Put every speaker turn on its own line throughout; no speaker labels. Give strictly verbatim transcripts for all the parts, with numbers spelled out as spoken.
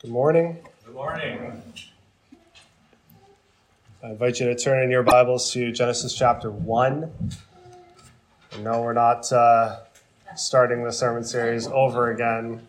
Good morning.
Good morning.
I invite you to turn in your Bibles to Genesis chapter one. I know we're not uh, starting the sermon series over again.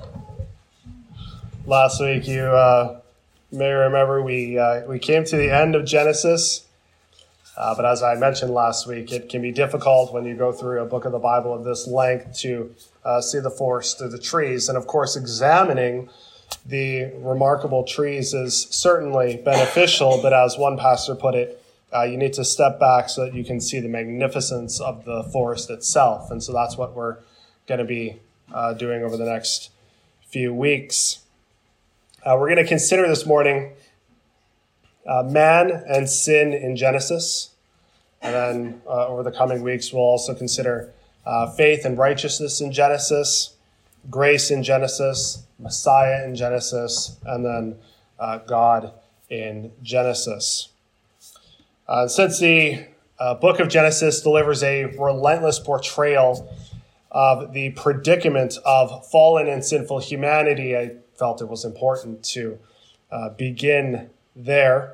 Last week, you uh, may remember we uh, we came to the end of Genesis, uh, but as I mentioned last week, it can be difficult when you go through a book of the Bible of this length to uh, see the forest through the trees. And of course, examining the remarkable trees is certainly beneficial, but as one pastor put it, uh, you need to step back so that you can see the magnificence of the forest itself. And so that's what we're going to be uh, doing over the next few weeks. Uh, we're going to consider this morning uh, man and sin in Genesis. And then uh, over the coming weeks, we'll also consider uh, faith and righteousness in Genesis, grace in Genesis, Messiah in Genesis, and then uh, God in Genesis. Uh, since the uh, book of Genesis delivers a relentless portrayal of the predicament of fallen and sinful humanity, I felt it was important to uh, begin there,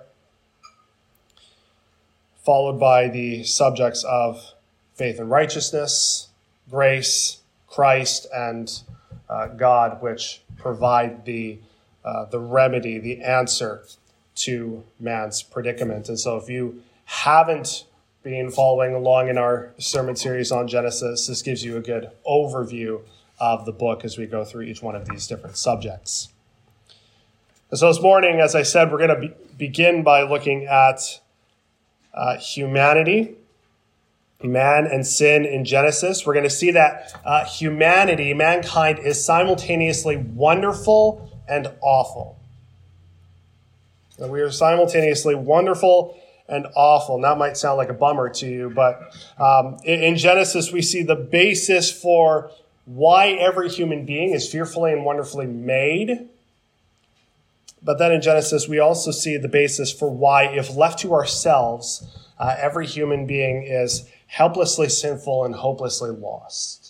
followed by the subjects of faith and righteousness, grace, Christ, and uh, God, which provide the uh, the remedy, the answer to man's predicament. And so if you haven't been following along in our sermon series on Genesis, this gives you a good overview of the book as we go through each one of these different subjects. And so this morning, as I said, we're going to be- begin by looking at uh, humanity, man and sin in Genesis. We're going to see that uh, humanity, mankind, is simultaneously wonderful and awful. And we are simultaneously wonderful and awful. And that might sound like a bummer to you, but um, in, in Genesis, we see the basis for why every human being is fearfully and wonderfully made. But then in Genesis, we also see the basis for why, if left to ourselves, uh, every human being is helplessly sinful and hopelessly lost.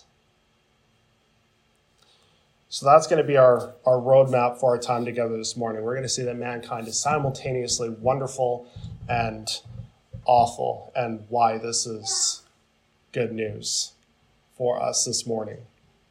So that's going to be our, our roadmap for our time together this morning. We're going to see that mankind is simultaneously wonderful and awful, and why this is good news for us this morning.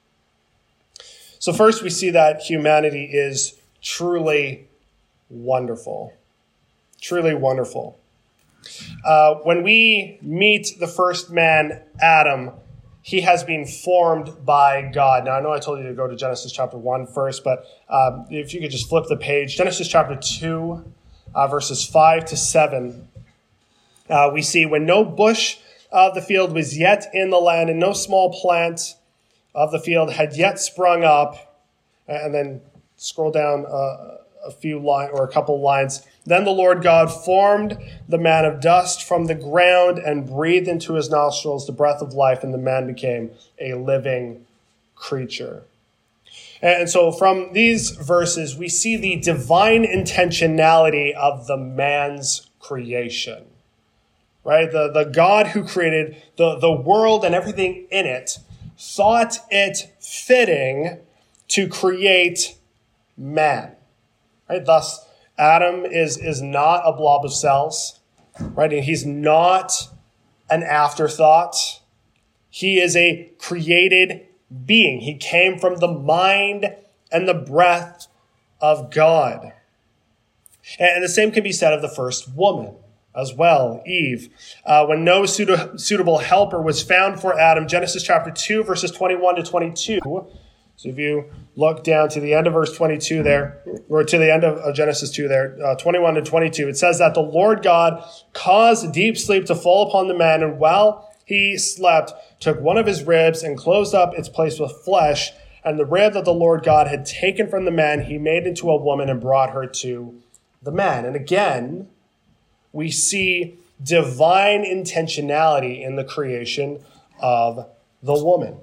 So first, we see that humanity is truly wonderful. Truly wonderful. Uh, when we meet the first man, Adam, he has been formed by God. Now, I know I told you to go to Genesis chapter one first, but um, if you could just flip the page. Genesis chapter two, uh, verses five to seven. Uh, we see, when no bush of the field was yet in the land, and no small plant of the field had yet sprung up, and then scroll down uh, a few lines or a couple lines. Then the Lord God formed the man of dust from the ground and breathed into his nostrils the breath of life, and the man became a living creature. And so from these verses, we see the divine intentionality of the man's creation, right? The, the God who created the, the world and everything in it thought it fitting to create man, right? Thus, Adam is, is not a blob of cells, right? And he's not an afterthought. He is a created being. He came from the mind and the breath of God. And the same can be said of the first woman as well, Eve. Uh, when no suit- suitable helper was found for Adam, Genesis chapter two, verses twenty-one to twenty-two. So if you look down to the end of verse twenty-two there, or to the end of, of Genesis two there, uh, twenty-one to twenty-two, it says that the Lord God caused deep sleep to fall upon the man, and while he slept, took one of his ribs and closed up its place with flesh, and the rib that the Lord God had taken from the man, he made into a woman and brought her to the man. And again, we see divine intentionality in the creation of the woman.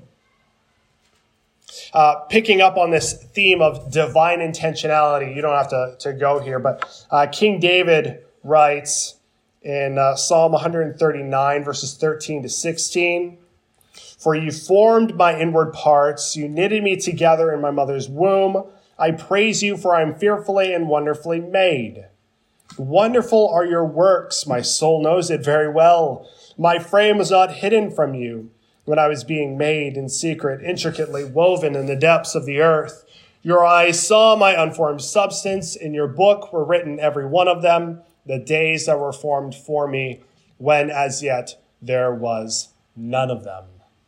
Uh, picking up on this theme of divine intentionality, you don't have to, to go here, but uh, King David writes in uh, Psalm one thirty-nine, verses thirteen to sixteen, "For you formed my inward parts, you knitted me together in my mother's womb. I praise you, for I am fearfully and wonderfully made. Wonderful are your works. My soul knows it very well. My frame was not hidden from you when I was being made in secret, intricately woven in the depths of the earth. Your eyes saw my unformed substance. In your book were written every one of them, the days that were formed for me, when as yet there was none of them.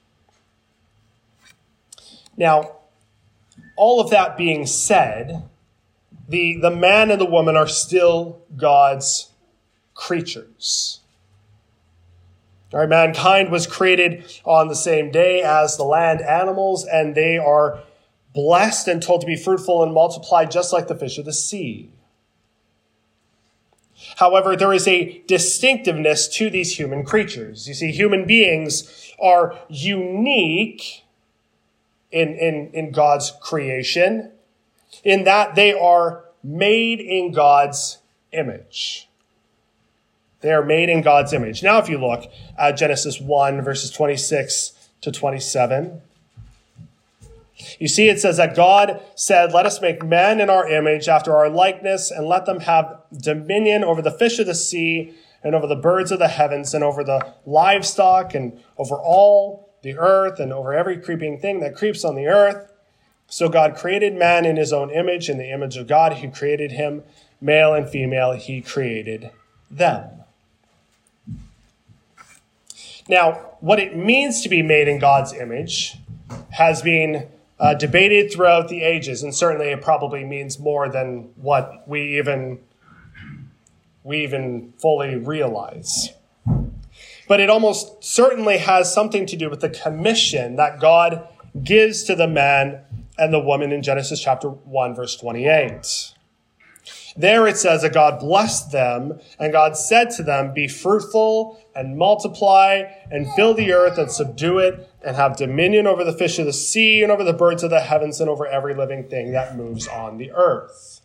Now, all of that being said, the, the man and the woman are still God's creatures. All right, mankind was created on the same day as the land animals, and they are blessed and told to be fruitful and multiply just like the fish of the sea. However, there is a distinctiveness to these human creatures. You see, human beings are unique in, in, in God's creation, in that they are made in God's image. They are made in God's image. Now, if you look at Genesis one, verses twenty-six to twenty-seven, you see it says that God said, let us make man in our image after our likeness, and let them have dominion over the fish of the sea and over the birds of the heavens and over the livestock and over all the earth and over every creeping thing that creeps on the earth. So God created man in his own image. In the image of God, he created him. Male and female, he created them. Now, what it means to be made in God's image has been uh, debated throughout the ages, and certainly it probably means more than what we even, we even fully realize. But it almost certainly has something to do with the commission that God gives to the man and the woman in Genesis chapter one, verse twenty-eight. There it says that God blessed them, and God said to them, be fruitful and multiply and fill the earth and subdue it and have dominion over the fish of the sea and over the birds of the heavens and over every living thing that moves on the earth.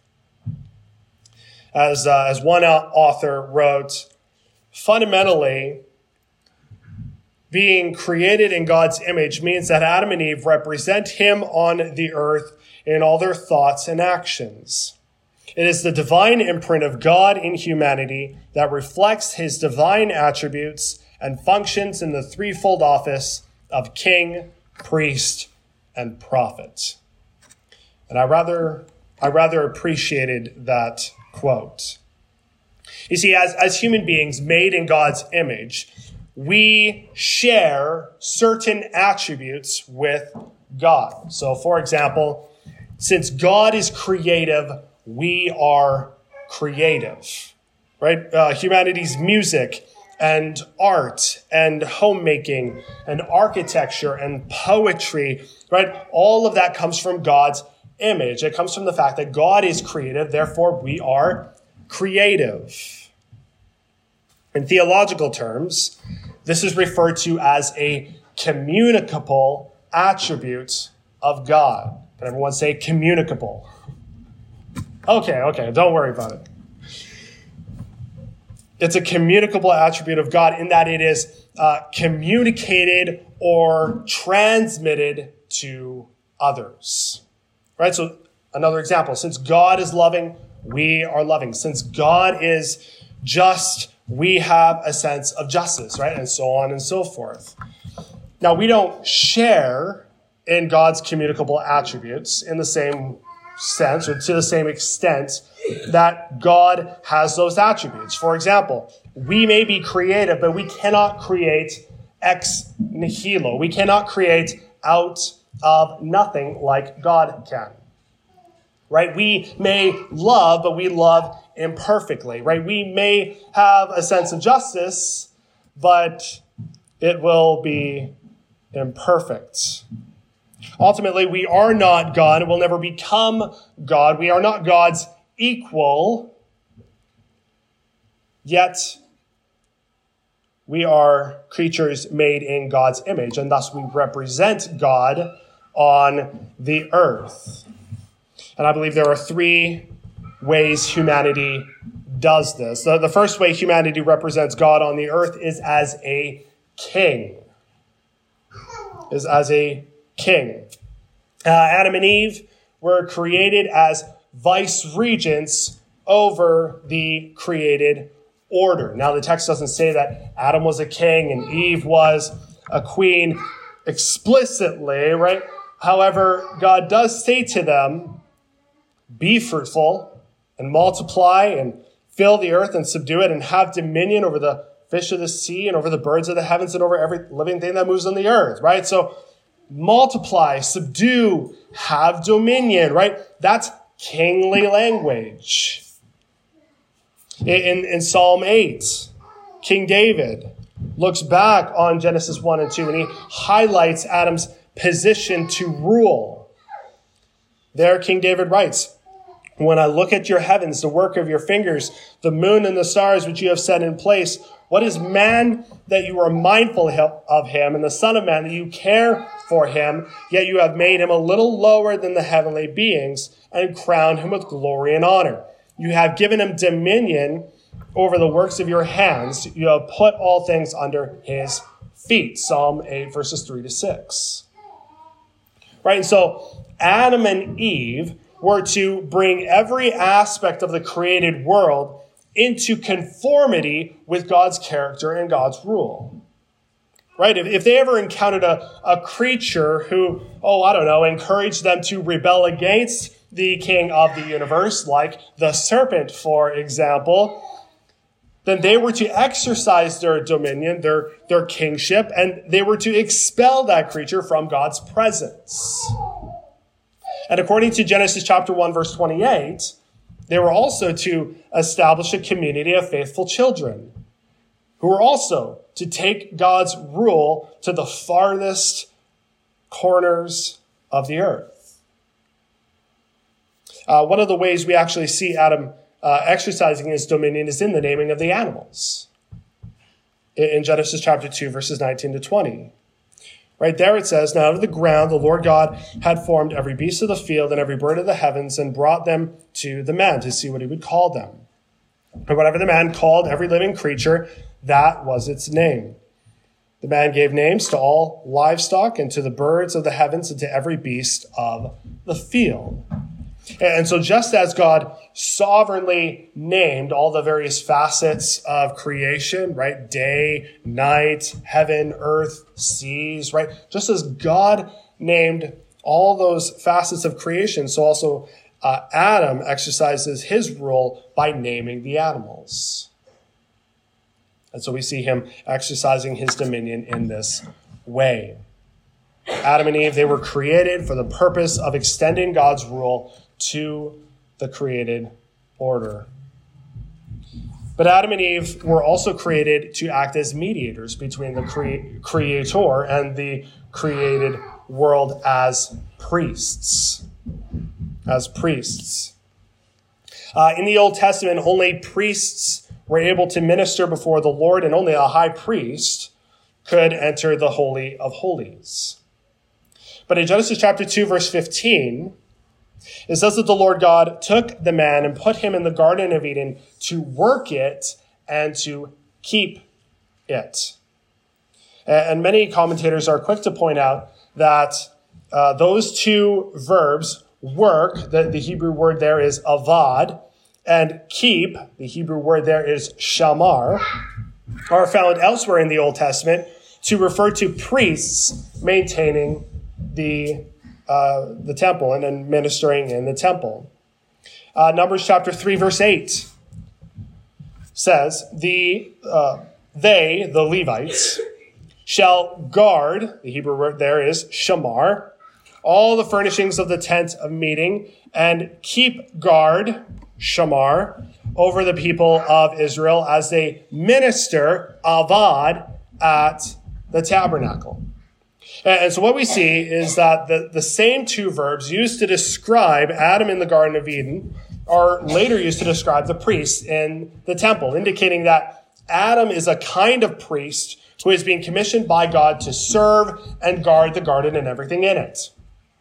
As, uh, as one author wrote, fundamentally, being created in God's image means that Adam and Eve represent him on the earth in all their thoughts and actions. It is the divine imprint of God in humanity that reflects his divine attributes and functions in the threefold office of king, priest, and prophet. And I rather, I rather appreciated that quote. You see, as, as human beings made in God's image, we share certain attributes with God. So, for example, since God is creative, we are creative, right? Uh, humanity's music and art and homemaking and architecture and poetry, right? All of that comes from God's image. It comes from the fact that God is creative, therefore we are creative. In theological terms, this is referred to as a communicable attribute of God. Can everyone say communicable? Okay, okay, don't worry about it. It's a communicable attribute of God in that it is uh, communicated or transmitted to others. Right? So another example, since God is loving, we are loving. Since God is just, we have a sense of justice, right? And so on and so forth. Now, we don't share in God's communicable attributes in the same sense or to the same extent that God has those attributes. For example, we may be creative, but we cannot create ex nihilo. We cannot create out of nothing like God can. Right? We may love, but we love imperfectly. Right? We may have a sense of justice, but it will be imperfect. Ultimately, we are not God and will never become God. We are not God's equal, yet we are creatures made in God's image, and thus we represent God on the earth. And I believe there are three ways humanity does this. The, the first way humanity represents God on the earth is as a king. Is as a king. Uh, Adam and Eve were created as vice regents over the created order. Now, the text doesn't say that Adam was a king and Eve was a queen explicitly, right? However, God does say to them, be fruitful and multiply and fill the earth and subdue it and have dominion over the fish of the sea and over the birds of the heavens and over every living thing that moves on the earth, right? So multiply, subdue, have dominion, right? That's kingly language. In, in Psalm eight, King David looks back on Genesis one and two and he highlights Adam's position to rule. There, King David writes, when I look at your heavens, the work of your fingers, the moon and the stars which you have set in place, what is man that you are mindful of him, and the son of man that you care for him, yet you have made him a little lower than the heavenly beings and crowned him with glory and honor. You have given him dominion over the works of your hands. You have put all things under his feet. Psalm eight, verses three to six. Right, and so Adam and Eve were to bring every aspect of the created world into conformity with God's character and God's rule. Right? If, if they ever encountered a, a creature who, oh, I don't know, encouraged them to rebel against the king of the universe, like the serpent, for example, then they were to exercise their dominion, their, their kingship, and they were to expel that creature from God's presence. And according to Genesis chapter one, verse twenty-eight, they were also to establish a community of faithful children who were also to take God's rule to the farthest corners of the earth. Uh, one of the ways we actually see Adam uh, exercising his dominion is in the naming of the animals. In Genesis chapter two, verses nineteen to twenty. Right there it says, now out of the ground the Lord God had formed every beast of the field and every bird of the heavens and brought them to the man to see what he would call them. And whatever the man called every living creature, that was its name. The man gave names to all livestock and to the birds of the heavens and to every beast of the field. And so just as God sovereignly named all the various facets of creation, right? Day, night, heaven, earth, seas, right? Just as God named all those facets of creation, so also uh, Adam exercises his role by naming the animals. And so we see him exercising his dominion in this way. Adam and Eve, they were created for the purpose of extending God's rule to the created order. But Adam and Eve were also created to act as mediators between the cre- creator and the created world as priests. As priests. Uh, in the Old Testament, only priests were able to minister before the Lord, and only a high priest could enter the Holy of Holies. But in Genesis chapter two, verse fifteen, it says that the Lord God took the man and put him in the Garden of Eden to work it and to keep it. And many commentators are quick to point out that uh, those two verbs, work, the, the Hebrew word there is avad, and keep, the Hebrew word there is shamar, are found elsewhere in the Old Testament to refer to priests maintaining the Uh, the temple and then ministering in the temple. Uh, Numbers chapter three, verse eight says, the uh, they, the Levites, shall guard, the Hebrew word there is shamar, all the furnishings of the tent of meeting, and keep guard, shamar, over the people of Israel as they minister, avad, at the tabernacle. And so what we see is that the, the same two verbs used to describe Adam in the Garden of Eden are later used to describe the priests in the temple, indicating that Adam is a kind of priest who is being commissioned by God to serve and guard the garden and everything in it.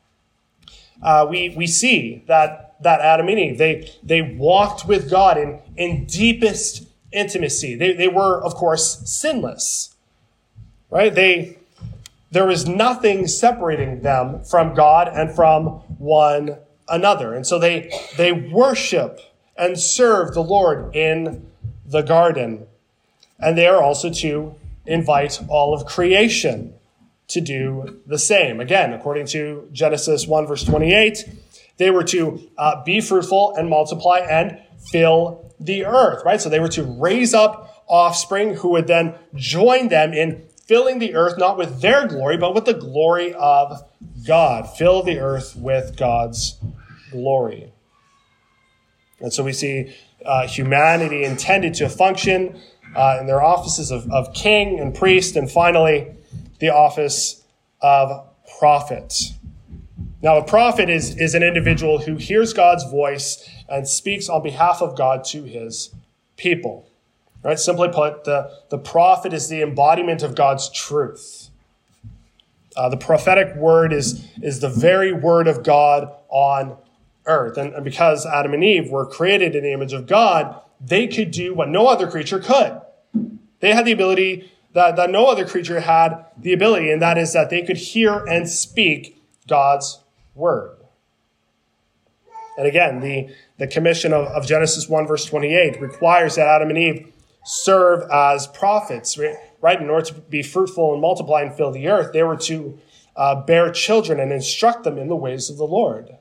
Uh, we, we see that, that Adam and Eve, they, they walked with God in, in deepest intimacy. They, they were, of course, sinless, right? They... There was nothing separating them from God and from one another. And so they, they worship and serve the Lord in the garden. And they are also to invite all of creation to do the same. Again, according to Genesis one, verse twenty-eight, they were to uh, be fruitful and multiply and fill the earth, right? So they were to raise up offspring who would then join them in filling the earth, not with their glory, but with the glory of God. Fill the earth with God's glory. And so we see uh, humanity intended to function uh, in their offices of, of king and priest, and finally, the office of prophet. Now, a prophet is, is an individual who hears God's voice and speaks on behalf of God to his people. Right? Simply put, the, the prophet is the embodiment of God's truth. Uh, the prophetic word is, is the very word of God on earth. And, and because Adam and Eve were created in the image of God, they could do what no other creature could. They had the ability that, that no other creature had the ability, and that is that they could hear and speak God's word. And again, the, the commission of, of Genesis one, verse twenty-eight requires that Adam and Eve serve as prophets, right? In order to be fruitful and multiply and fill the earth, they were to uh, bear children and instruct them in the ways of the Lord.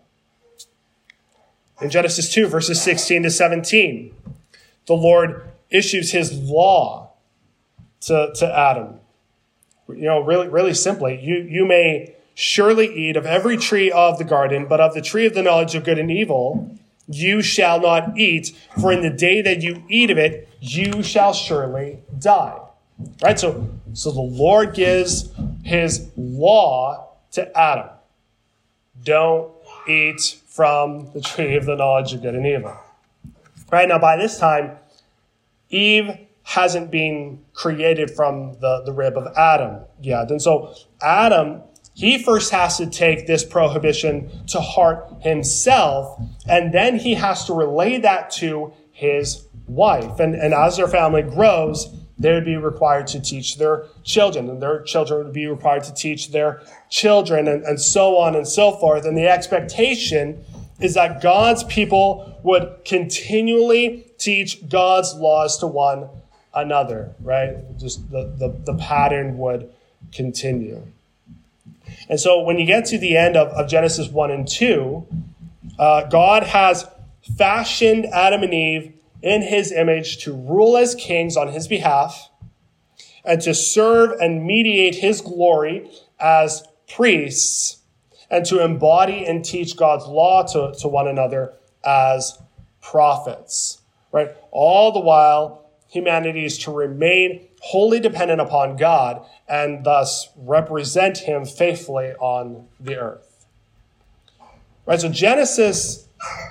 In Genesis two, verses sixteen to seventeen, the Lord issues his law to, to Adam. You know, really, really simply, you, you may surely eat of every tree of the garden, but of the tree of the knowledge of good and evil, you shall not eat, for in the day that you eat of it, you shall surely die. Right? So, so the Lord gives his law to Adam. Don't eat from the tree of the knowledge of good and evil. Right? Now, by this time, Eve hasn't been created from the, the rib of Adam yet. And so Adam, he first has to take this prohibition to heart himself, and then he has to relay that to his wife. And, and as their family grows, they would be required to teach their children, and their children would be required to teach their children, and, and so on and so forth. And the expectation is that God's people would continually teach God's laws to one another, right? Just the, the, the pattern would continue. And so when you get to the end of, of Genesis one and two, uh, God has fashioned Adam and Eve in his image to rule as kings on his behalf and to serve and mediate his glory as priests and to embody and teach God's law to, to one another as prophets, right? All the while, humanity is to remain wholly dependent upon God and thus represent him faithfully on the earth. Right, so Genesis,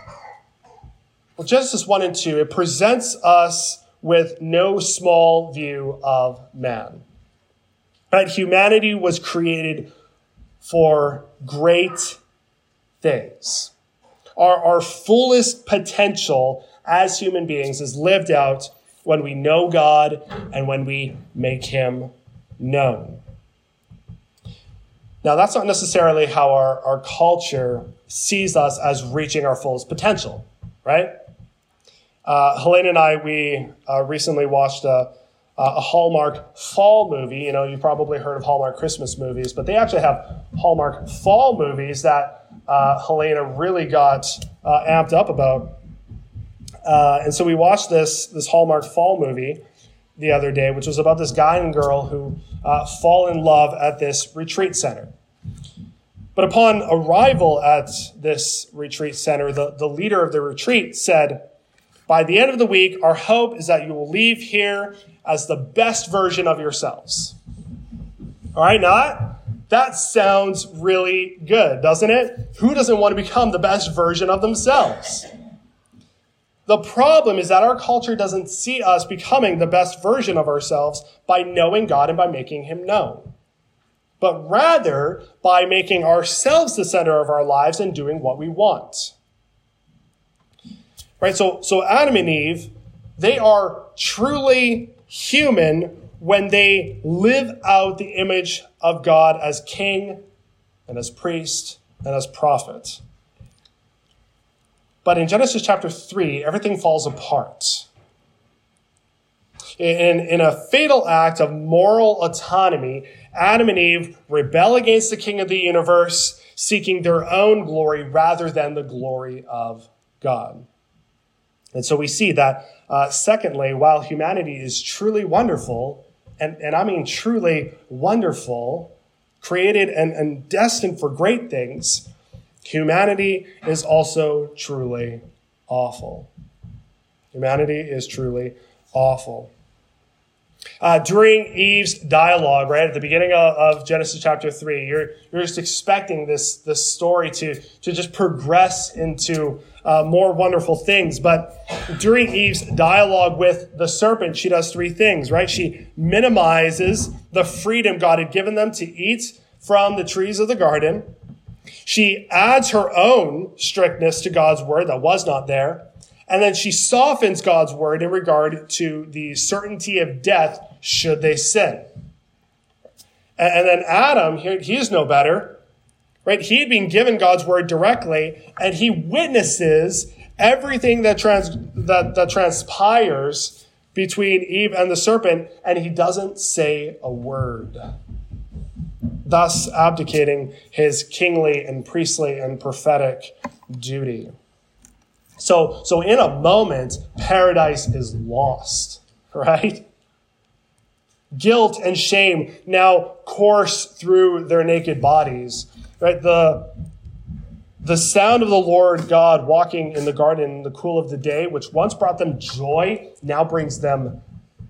well, Genesis one and two, it presents us with no small view of man. Right, humanity was created for great things. Our, our fullest potential as human beings is lived out when we know God and when we make him known. Now, that's not necessarily how our, our culture sees us as reaching our fullest potential, right? Uh, Helene and I, we uh, recently watched a, a Hallmark fall movie. You know, you've probably heard of Hallmark Christmas movies, but they actually have Hallmark fall movies that uh, Helena really got uh, amped up about. Uh, and so we watched this, this Hallmark fall movie the other day, which was about this guy and girl who uh, fall in love at this retreat center. But upon arrival at this retreat center, the, the leader of the retreat said, "By the end of the week, our hope is that you will leave here as the best version of yourselves." All right, now that, that sounds really good, doesn't it? Who doesn't want to become the best version of themselves? The problem is that our culture doesn't see us becoming the best version of ourselves by knowing God and by making him known, but rather by making ourselves the center of our lives and doing what we want. Right? So, so Adam and Eve, they are truly human when they live out the image of God as king and as priest and as prophet. But in Genesis chapter three, everything falls apart. In, in a fatal act of moral autonomy, Adam and Eve rebel against the king of the universe, seeking their own glory rather than the glory of God. And so we see that, uh, secondly, while humanity is truly wonderful, and, and I mean truly wonderful, created and, and destined for great things, humanity is also truly awful. Humanity is truly awful. Uh, during Eve's dialogue, right, at the beginning of, of Genesis chapter three, you're, you're just expecting this, this story to, to just progress into uh, more wonderful things. But during Eve's dialogue with the serpent, she does three things, right? She minimizes the freedom God had given them to eat from the trees of the garden. She adds her own strictness to God's word that was not there. And then she softens God's word in regard to the certainty of death should they sin. And then Adam, he is no better, right? He had been given God's word directly, and he witnesses everything that trans that, that transpires between Eve and the serpent, and he doesn't say a word, thus abdicating his kingly and priestly and prophetic duty. So, so in a moment, paradise is lost, right? Guilt and shame now course through their naked bodies, right? The, the sound of the Lord God walking in the garden in the cool of the day, which once brought them joy, now brings them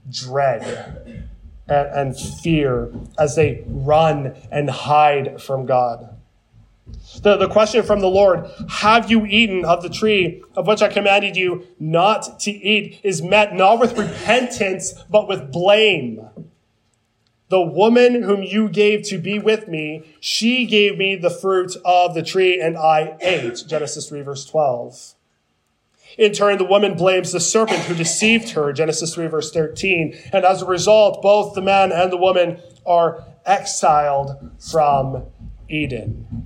dread and, and fear as they run and hide from God. The, the question from the Lord, have you eaten of the tree of which I commanded you not to eat, is met not with repentance, but with blame. The woman whom you gave to be with me, she gave me the fruit of the tree and I ate. Genesis three, verse twelve. In turn, the woman blames the serpent who deceived her. Genesis three, verse thirteen. And as a result, both the man and the woman are exiled from Eden.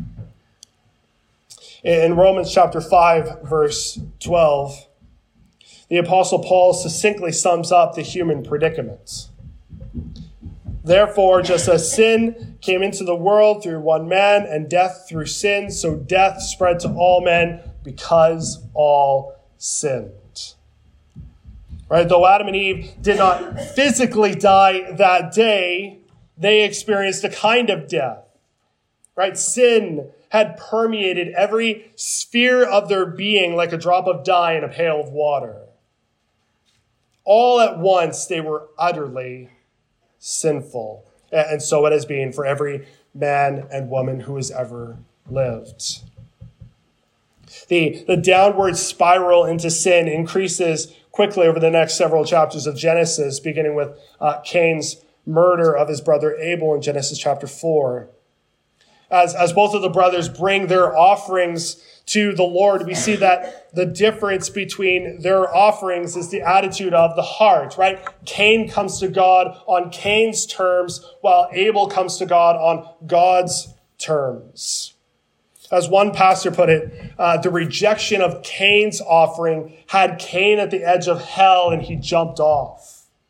In Romans chapter five, verse twelve, the Apostle Paul succinctly sums up the human predicament. Therefore, just as sin came into the world through one man and death through sin, so death spread to all men because all sinned. Right? Though Adam and Eve did not physically die that day, they experienced a kind of death. Right? Sin had permeated every sphere of their being like a drop of dye in a pail of water. All at once, they were utterly sinful. And so it has been for every man and woman who has ever lived. The, the downward spiral into sin increases quickly over the next several chapters of Genesis, beginning with uh, Cain's murder of his brother Abel in Genesis chapter four. As, as both of the brothers bring their offerings to the Lord, we see that the difference between their offerings is the attitude of the heart, right? Cain comes to God on Cain's terms, while Abel comes to God on God's terms. As one pastor put it, uh, the rejection of Cain's offering had Cain at the edge of hell, and he jumped off.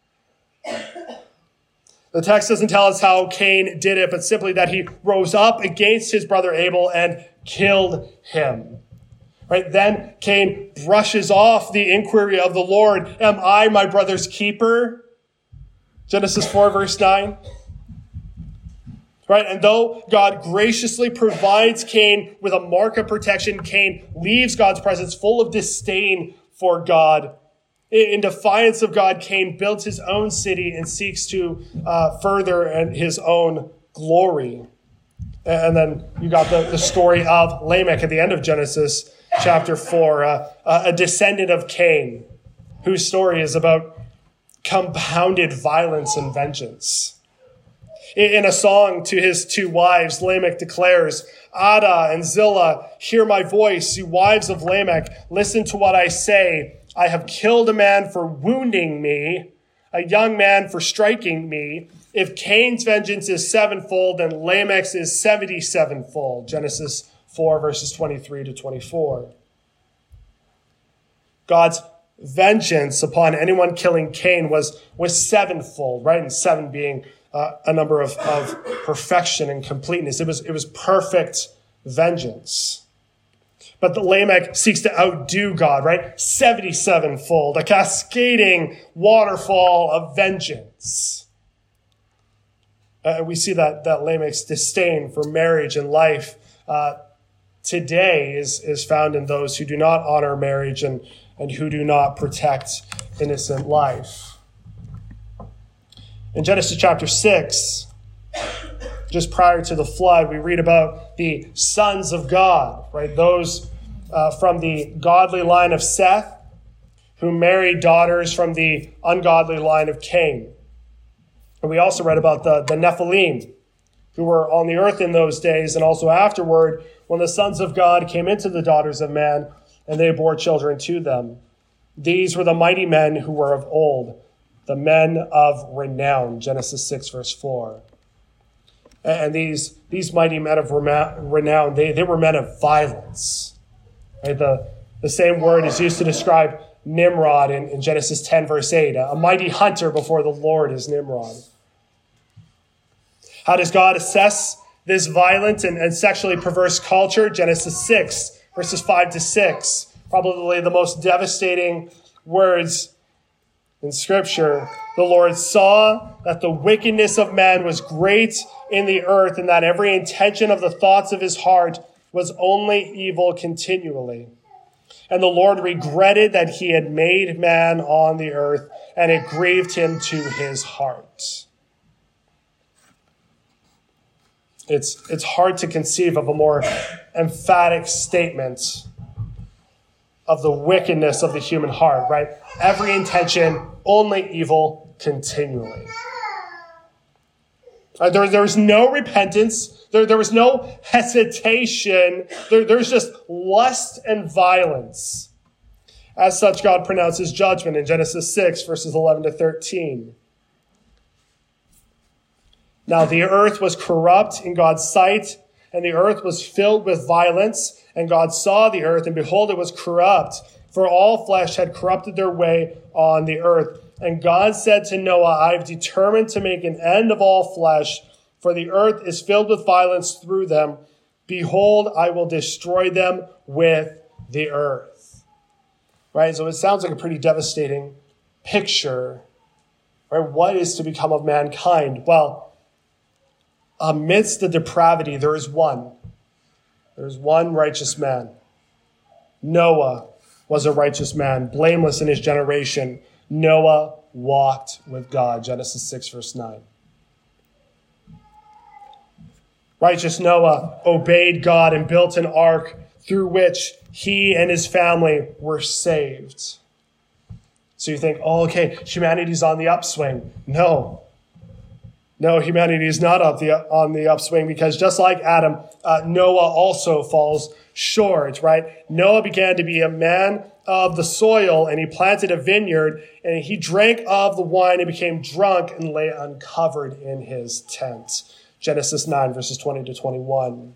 The text doesn't tell us how Cain did it, but simply that he rose up against his brother Abel and killed him. Right? Then Cain brushes off the inquiry of the Lord, am I my brother's keeper? Genesis four, verse nine. Right? And though God graciously provides Cain with a mark of protection, Cain leaves God's presence full of disdain for God. In defiance of God, Cain builds his own city and seeks to uh, further his own glory. And then you got the, the story of Lamech at the end of Genesis chapter four, uh, a descendant of Cain, whose story is about compounded violence and vengeance. In a song to his two wives, Lamech declares, Ada and Zillah, hear my voice, you wives of Lamech, listen to what I say. I have killed a man for wounding me, a young man for striking me. If Cain's vengeance is sevenfold, then Lamech's is seventy-sevenfold. Genesis four, verses twenty-three to twenty-four. God's vengeance upon anyone killing Cain was, was sevenfold, right? And seven being uh, a number of, of perfection and completeness. It was, it was perfect vengeance. But the Lamech seeks to outdo God, right? seventy-seven-fold, a cascading waterfall of vengeance. Uh, we see that, that Lamech's disdain for marriage and life uh, today is, is found in those who do not honor marriage and, and who do not protect innocent life. In Genesis chapter six, just prior to the flood, we read about the sons of God, right? Those uh, from the godly line of Seth who married daughters from the ungodly line of Cain. And we also read about the, the Nephilim, who were on the earth in those days, and also afterward, when the sons of God came into the daughters of man, and they bore children to them. These were the mighty men who were of old, the men of renown, Genesis six, verse four. And these, these mighty men of renown, they, they were men of violence. Right? The, the same word is used to describe Nimrod in, in Genesis ten, verse eight. A mighty hunter before the Lord is Nimrod. How does God assess this violent and, and sexually perverse culture? Genesis six, verses five to six. Probably the most devastating words in Scripture. The Lord saw that the wickedness of man was great in the earth, and that every intention of the thoughts of his heart was only evil continually. And the Lord regretted that he had made man on the earth, and it grieved him to his heart. It's, it's hard to conceive of a more emphatic statement of the wickedness of the human heart, right? Every intention, only evil continually. Uh, there, there was no repentance. There, there was no hesitation. There, there's just lust and violence. As such, God pronounces judgment in Genesis six, verses eleven to thirteen. Now the earth was corrupt in God's sight, and the earth was filled with violence. And God saw the earth, and behold, it was corrupt, for all flesh had corrupted their way on the earth. And God said to Noah, I have determined to make an end of all flesh, for the earth is filled with violence through them. Behold, I will destroy them with the earth. Right? So it sounds like a pretty devastating picture. Right? What is to become of mankind? Well, amidst the depravity, there is one. There's one righteous man. Noah was a righteous man, blameless in his generation. Noah walked with God. Genesis six, verse nine. Righteous Noah obeyed God and built an ark through which he and his family were saved. So you think, oh, okay, humanity's on the upswing. No. No, humanity is not up the, on the upswing, because just like Adam, uh, Noah also falls short, right? Noah began to be a man of the soil, and he planted a vineyard, and he drank of the wine and became drunk and lay uncovered in his tent. Genesis nine, verses twenty to twenty-one.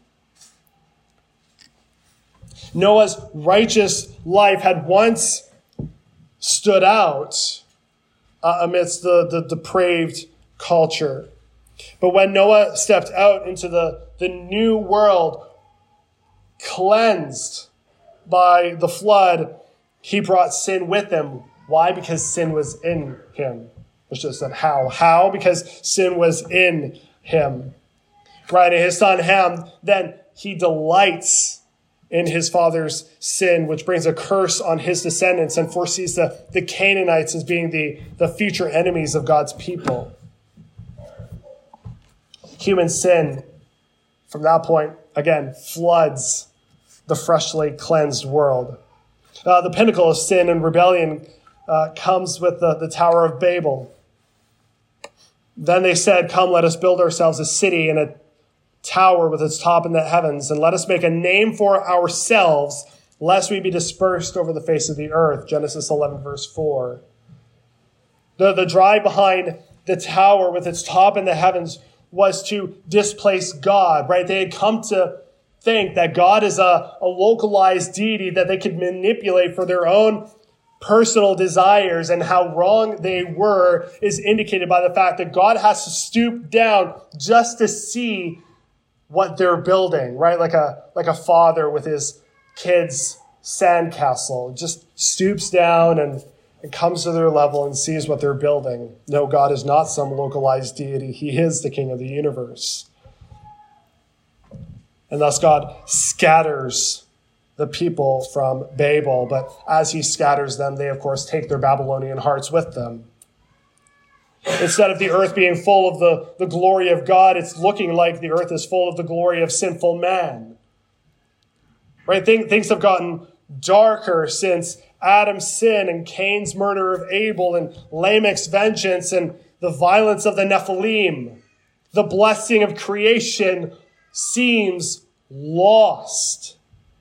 Noah's righteous life had once stood out uh, amidst the, the depraved culture. But when Noah stepped out into the, the new world, cleansed by the flood, he brought sin with him. Why? Because sin was in him. It's just that how? How? Because sin was in him. Right? And his son Ham, then he delights in his father's sin, which brings a curse on his descendants and foresees the, the Canaanites as being the, the future enemies of God's people. Human sin, from that point, again, floods the freshly cleansed world. Uh, the pinnacle of sin and rebellion uh, comes with the, the Tower of Babel. Then they said, come, let us build ourselves a city and a tower with its top in the heavens, and let us make a name for ourselves, lest we be dispersed over the face of the earth. Genesis eleven, verse four. The, the drive behind the tower with its top in the heavens was to displace God, right? They had come to think that God is a, a localized deity that they could manipulate for their own personal desires and how wrong they were is indicated by the fact that God has to stoop down just to see what they're building, right? Like a, like a father with his kids' sandcastle, just stoops down and, and comes to their level and sees what they're building. No, God is not some localized deity. He is the King of the universe. And thus God scatters the people from Babel, but as he scatters them, they of course take their Babylonian hearts with them. Instead of the earth being full of the, the glory of God, it's looking like the earth is full of the glory of sinful man. Right? Things have gotten darker since Adam's sin and Cain's murder of Abel and Lamech's vengeance and the violence of the Nephilim. The blessing of creation seems lost.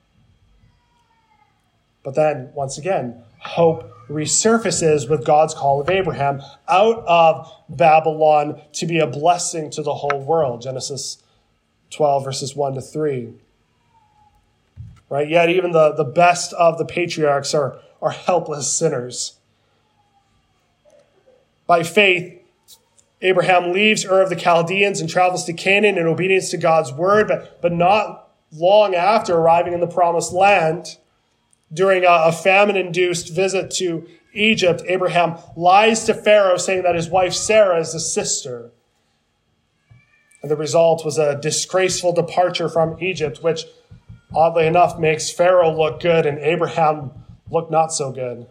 But then, once again, hope resurfaces with God's call of Abraham out of Babylon to be a blessing to the whole world. Genesis twelve, verses one to three. Right? Yet even the, the best of the patriarchs are, are helpless sinners. By faith, Abraham leaves Ur of the Chaldeans and travels to Canaan in obedience to God's word, but, but not long after arriving in the promised land. During a, a famine-induced visit to Egypt, Abraham lies to Pharaoh, saying that his wife Sarah is his sister. And the result was a disgraceful departure from Egypt, which, oddly enough, makes Pharaoh look good and Abraham look not so good.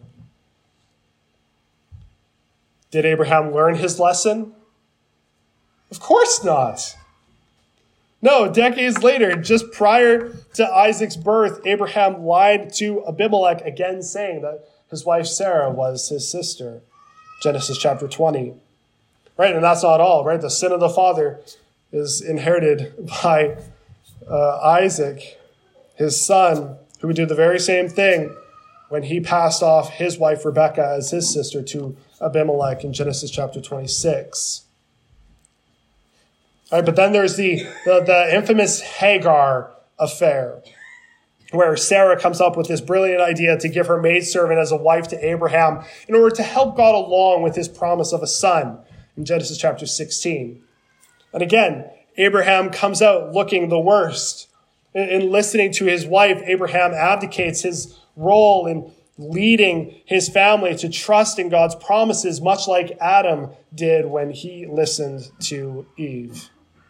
Did Abraham learn his lesson? Of course not. No, decades later, just prior to Isaac's birth, Abraham lied to Abimelech again, saying that his wife Sarah was his sister. Genesis chapter twenty. Right, and that's not all, right? The sin of the father is inherited by uh, Isaac, his son, who would do the very same thing when he passed off his wife Rebekah as his sister to Abimelech in Genesis chapter twenty-six. All right, but then there's the, the, the infamous Hagar affair, where Sarah comes up with this brilliant idea to give her maidservant as a wife to Abraham in order to help God along with his promise of a son in Genesis chapter sixteen. And again, Abraham comes out looking the worst. In, in listening to his wife, Abraham abdicates his role in leading his family to trust in God's promises, much like Adam did when he listened to Eve.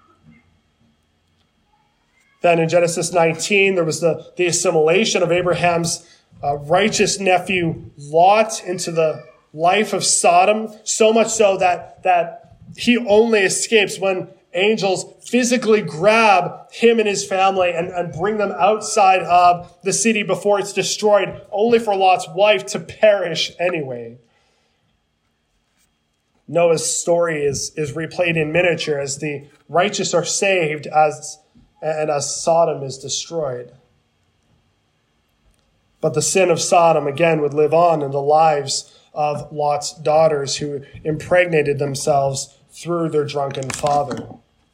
Then in Genesis nineteen, there was the, the assimilation of Abraham's uh, righteous nephew Lot into the life of Sodom, so much so that, that he only escapes when angels physically grab him and his family and, and bring them outside of the city before it's destroyed, only for Lot's wife to perish anyway. Noah's story is, is replayed in miniature as the righteous are saved as and as Sodom is destroyed. But the sin of Sodom, again, would live on in the lives of Lot's daughters who impregnated themselves through their drunken father.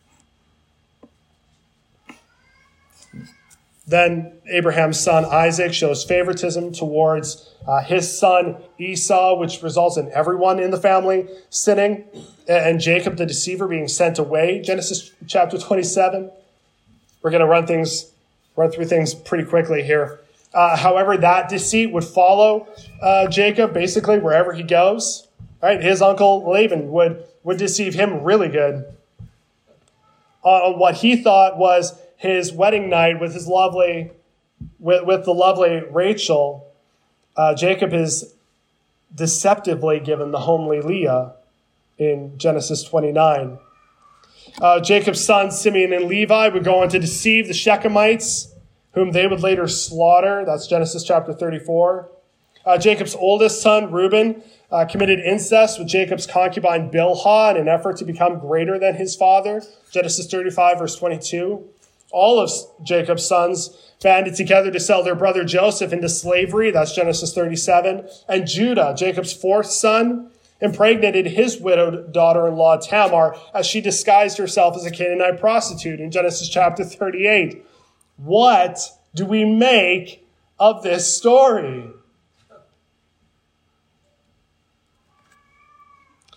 Then Abraham's son Isaac shows favoritism towards uh, his son Esau, which results in everyone in the family sinning, and Jacob the deceiver being sent away. Genesis chapter twenty-seven. We're going to run things, run through things pretty quickly here. Uh, however, that deceit would follow uh, Jacob basically wherever he goes. Right? His uncle Laban would would deceive him really good on what he thought was his wedding night with his lovely, with, with the lovely Rachel. Uh, Jacob is deceptively given the homely Leah in Genesis twenty-nine. Uh, Jacob's sons, Simeon and Levi, would go on to deceive the Shechemites, whom they would later slaughter. That's Genesis chapter thirty-four. Uh, Jacob's oldest son, Reuben, uh, committed incest with Jacob's concubine Bilhah in an effort to become greater than his father. Genesis thirty-five, verse twenty-two. All of Jacob's sons banded together to sell their brother Joseph into slavery. That's Genesis thirty-seven. And Judah, Jacob's fourth son, impregnated his widowed daughter-in-law Tamar as she disguised herself as a Canaanite prostitute in Genesis chapter thirty-eight. What do we make of this story?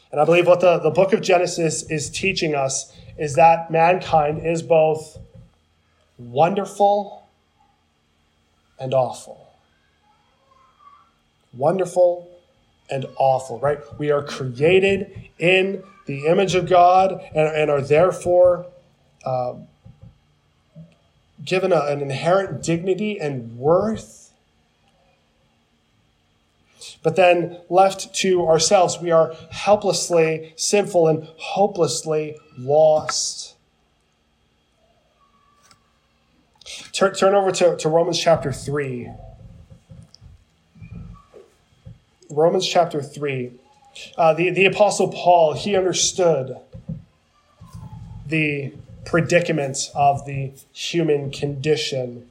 And I believe what the, the book of Genesis is teaching us is that mankind is both wonderful and awful. Wonderful and awful, right? We are created in the image of God and, and are therefore uh, given a, an inherent dignity and worth. But then left to ourselves, we are helplessly sinful and hopelessly lost. Turn, turn over to, to Romans chapter three. Romans chapter three. Uh, the, the Apostle Paul, he understood the predicament of the human condition.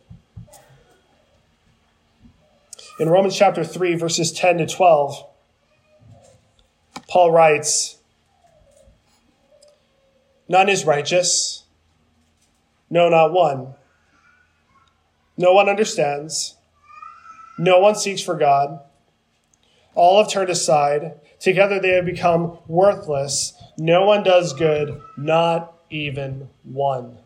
In Romans chapter three, verses ten to twelve, Paul writes, "None is righteous, no, not one. No one understands. No one seeks for God. All have turned aside. Together they have become worthless. No one does good, not even one."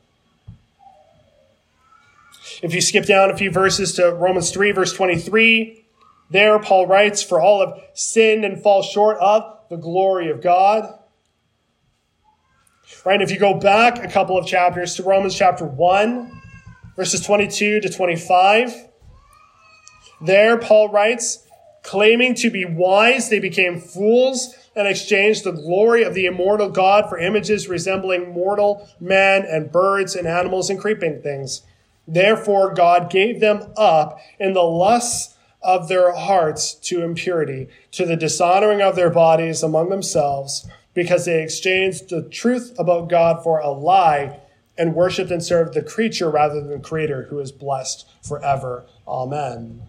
If you skip down a few verses to Romans three, verse twenty-three, there Paul writes, "For all have sinned and fall short of the glory of God." Right? And if you go back a couple of chapters to Romans chapter one, verses twenty-two to twenty-five, there Paul writes, "Claiming to be wise, they became fools and exchanged the glory of the immortal God for images resembling mortal man and birds and animals and creeping things. Therefore, God gave them up in the lusts of their hearts to impurity, to the dishonoring of their bodies among themselves, because they exchanged the truth about God for a lie and worshipped and served the creature rather than the Creator, who is blessed forever. Amen."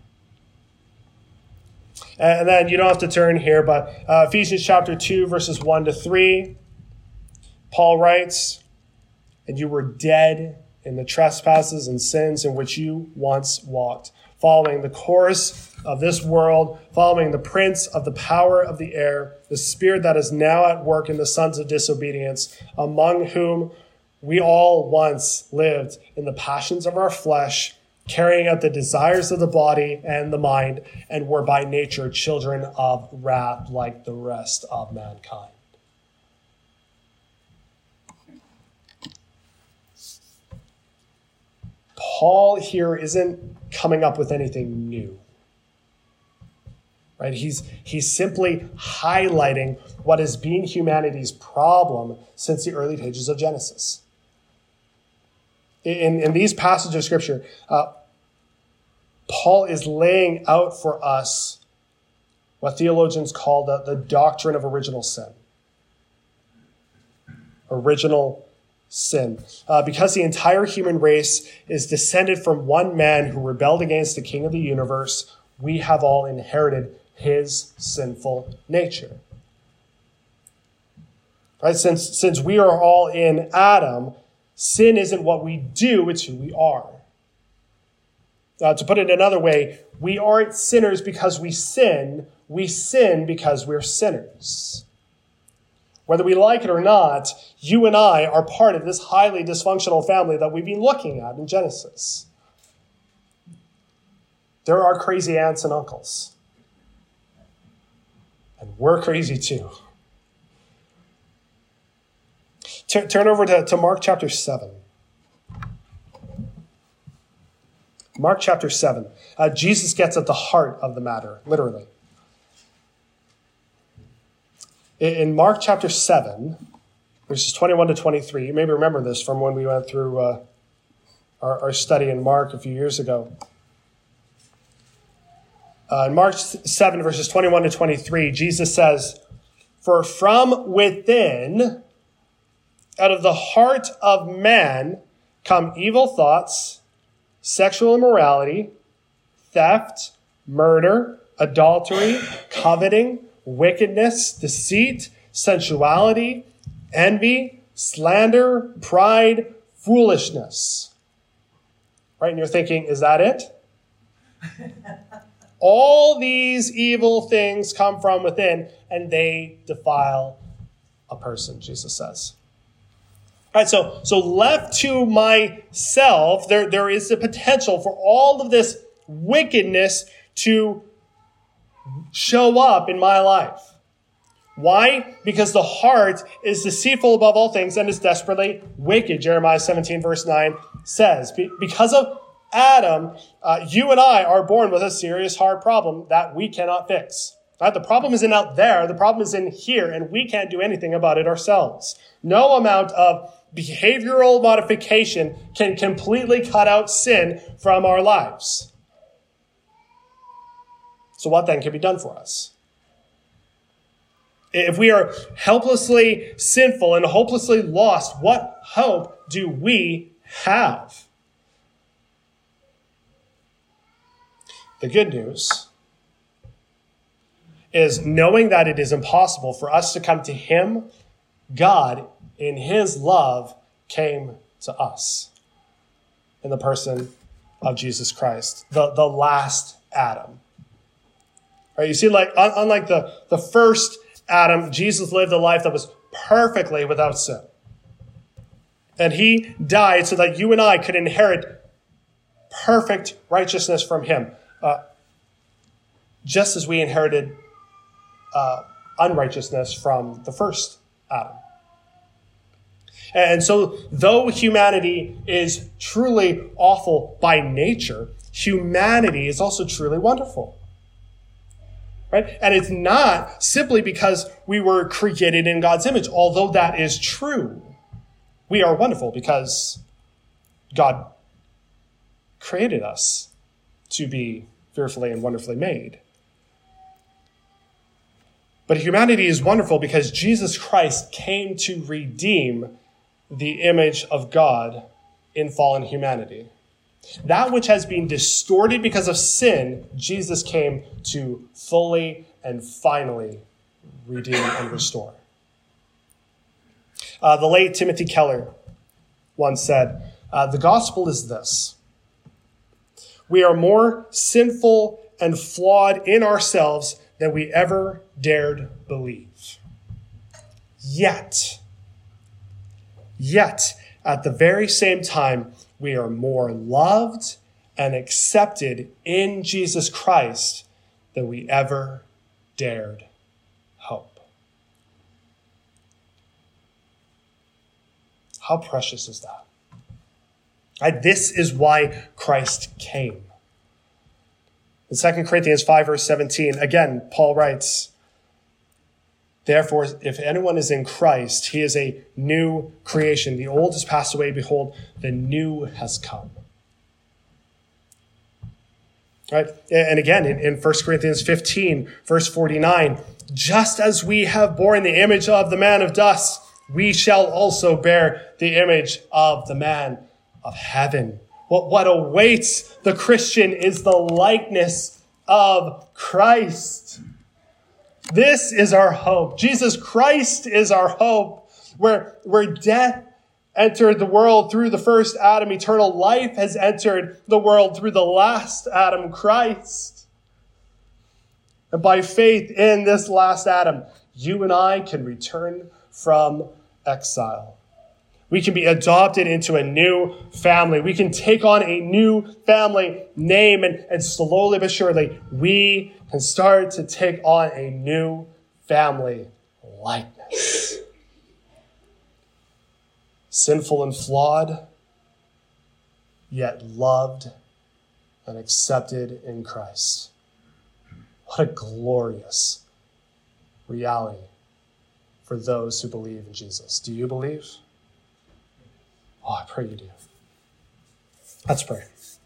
And then you don't have to turn here, but uh, Ephesians chapter two, verses one to three, Paul writes, "And you were dead in the trespasses and sins in which you once walked, following the course of this world, following the prince of the power of the air, the spirit that is now at work in the sons of disobedience, among whom we all once lived in the passions of our flesh, carrying out the desires of the body and the mind, and were by nature children of wrath like the rest of mankind." Paul here isn't coming up with anything new, right? He's, he's simply highlighting what has been humanity's problem since the early pages of Genesis. In, in these passages of Scripture, uh, Paul is laying out for us what theologians call the, the doctrine of original sin. Original sin. Uh, because the entire human race is descended from one man who rebelled against the King of the universe, we have all inherited his sinful nature. Right? Since, since we are all in Adam, sin isn't what we do, it's who we are. Uh, to put it another way, we aren't sinners because we sin. We sin because we're sinners. Whether we like it or not, you and I are part of this highly dysfunctional family that we've been looking at in Genesis. There are crazy aunts and uncles. And we're crazy too. T- turn over to, to Mark chapter seven. Mark chapter seven. Uh, Jesus gets at the heart of the matter, literally. In, in Mark chapter seven, verses twenty-one to twenty-three, you maybe remember this from when we went through uh, our, our study in Mark a few years ago. Uh, in Mark seven, verses twenty-one to twenty-three, Jesus says, "For from within, out of the heart of man, come evil thoughts, sexual immorality, theft, murder, adultery, coveting, wickedness, deceit, sensuality, envy, slander, pride, foolishness." Right? And you're thinking, is that it? All these evil things come from within, and they defile a person, Jesus says. All right, so, so left to myself, there, there is the potential for all of this wickedness to show up in my life. Why? Because the heart is deceitful above all things and is desperately wicked. Jeremiah seventeen verse nine says, because of Adam, uh, you and I are born with a serious heart problem that we cannot fix. Right? The problem isn't out there. The problem is in here, and we can't do anything about it ourselves. No amount of behavioral modification can completely cut out sin from our lives. So what then can be done for us? If we are helplessly sinful and hopelessly lost, what hope do we have? The good news is knowing that it is impossible for us to come to him, God, in his love, came to us in the person of Jesus Christ, the, the last Adam. Right, you see, like unlike the, the first Adam, Jesus lived a life that was perfectly without sin. And he died so that you and I could inherit perfect righteousness from him, uh, just as we inherited uh, unrighteousness from the first Adam. And so, though humanity is truly awful by nature, humanity is also truly wonderful. Right? And it's not simply because we were created in God's image, although that is true. We are wonderful because God created us to be fearfully and wonderfully made. But humanity is wonderful because Jesus Christ came to redeem the image of God in fallen humanity. That which has been distorted because of sin, Jesus came to fully and finally redeem and restore. Uh, the late Timothy Keller once said, uh, the gospel is this: we are more sinful and flawed in ourselves than we ever dared believe. Yet, yet, at the very same time, we are more loved and accepted in Jesus Christ than we ever dared hope. How precious is that? And this is why Christ came. In Second Corinthians five, verse seventeen, again, Paul writes, therefore, if anyone is in Christ, he is a new creation. The old has passed away. Behold, the new has come. Right? And again, in, in First Corinthians fifteen, verse forty-nine, just as we have borne the image of the man of dust, we shall also bear the image of the man of heaven. What, what awaits the Christian is the likeness of Christ. This is our hope. Jesus Christ is our hope. Where, where death entered the world through the first Adam, eternal life has entered the world through the last Adam, Christ. And by faith in this last Adam, you and I can return from exile. We can be adopted into a new family. We can take on a new family name, and, and slowly but surely, we can start to take on a new family likeness. Sinful and flawed, yet loved and accepted in Christ. What a glorious reality for those who believe in Jesus. Do you believe? Oh, I pray you do. Let's pray.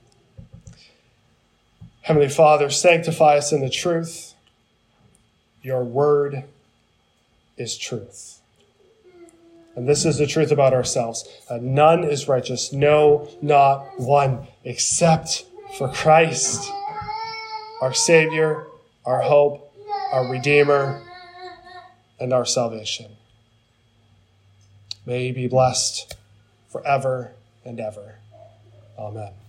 Heavenly Father, sanctify us in the truth. Your word is truth. And this is the truth about ourselves. Uh, none is righteous, no, not one, except for Christ, our Savior, our hope, our Redeemer, and our salvation. May he be blessed forever and ever. Amen.